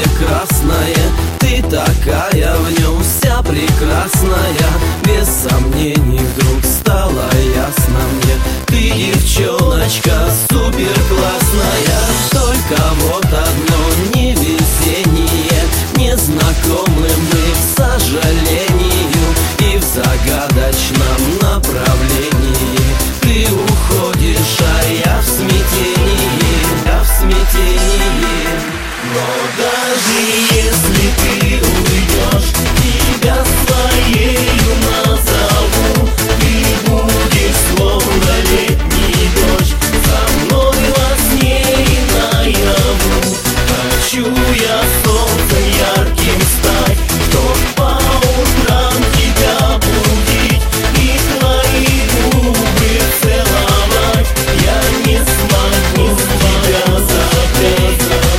платье красное, ты такая в нем вся прекрасная. Без сомнений вдруг стало ясно мне, ты девчоночка супер классная. Только вот одно невезение, незнакомы мы, к сожалению, и в загадочном направлении. Ты уходишь, а я в смятении, я в смятении. Но даже если ты уйдешь, тебя своею назову. Ты будешь словно летний дождь, со мной во сне и наяву. Хочу я солнцем ярким стать, чтоб по утрам тебя будить и твои губы целовать. Я не смогу тебя забыть.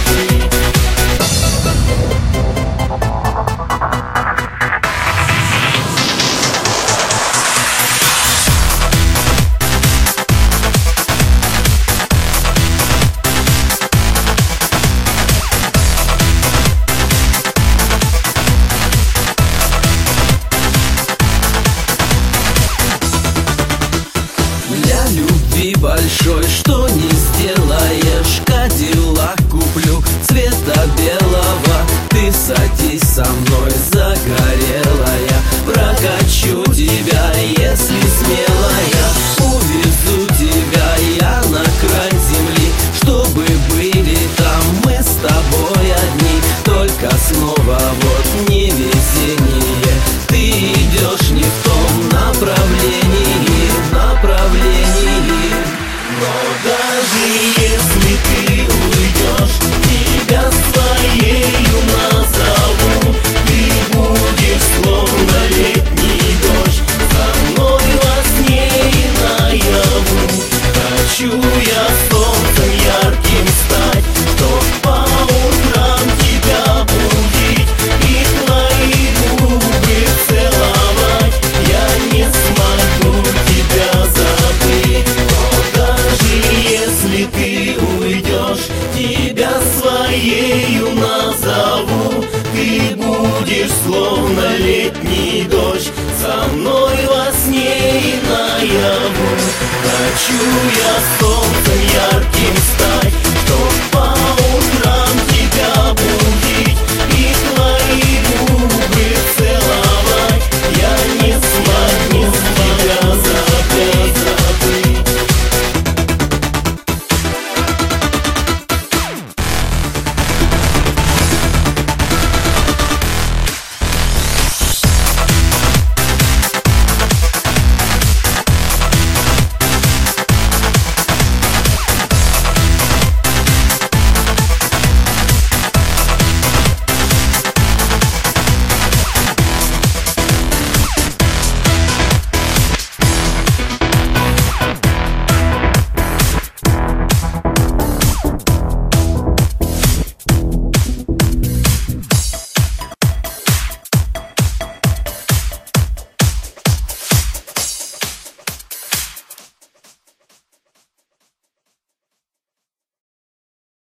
Для любви большой, что не сделаешь, Кадиллак куплю цвета белого. Ты садись со мной, загорелая, прокачу тебя, если смелая. Увезу тебя я на край земли, чтобы были там мы с тобой одни. Только снова вот невезение, ты идешь не в том направлении, направлении. Но даже если ты уйдешь, тебя своею назову. Ты будешь словно летний дождь, со мной во сне и наяву. Хочу я солнцем ярким стать, чтоб по утрам тебя будить и твои губы целовать. Я не смогу тебя забыть. Но даже если ты уйдешь, тебя своею назову. Ты будешь словно летний дождь, со мной во сне и наяву. Хочу я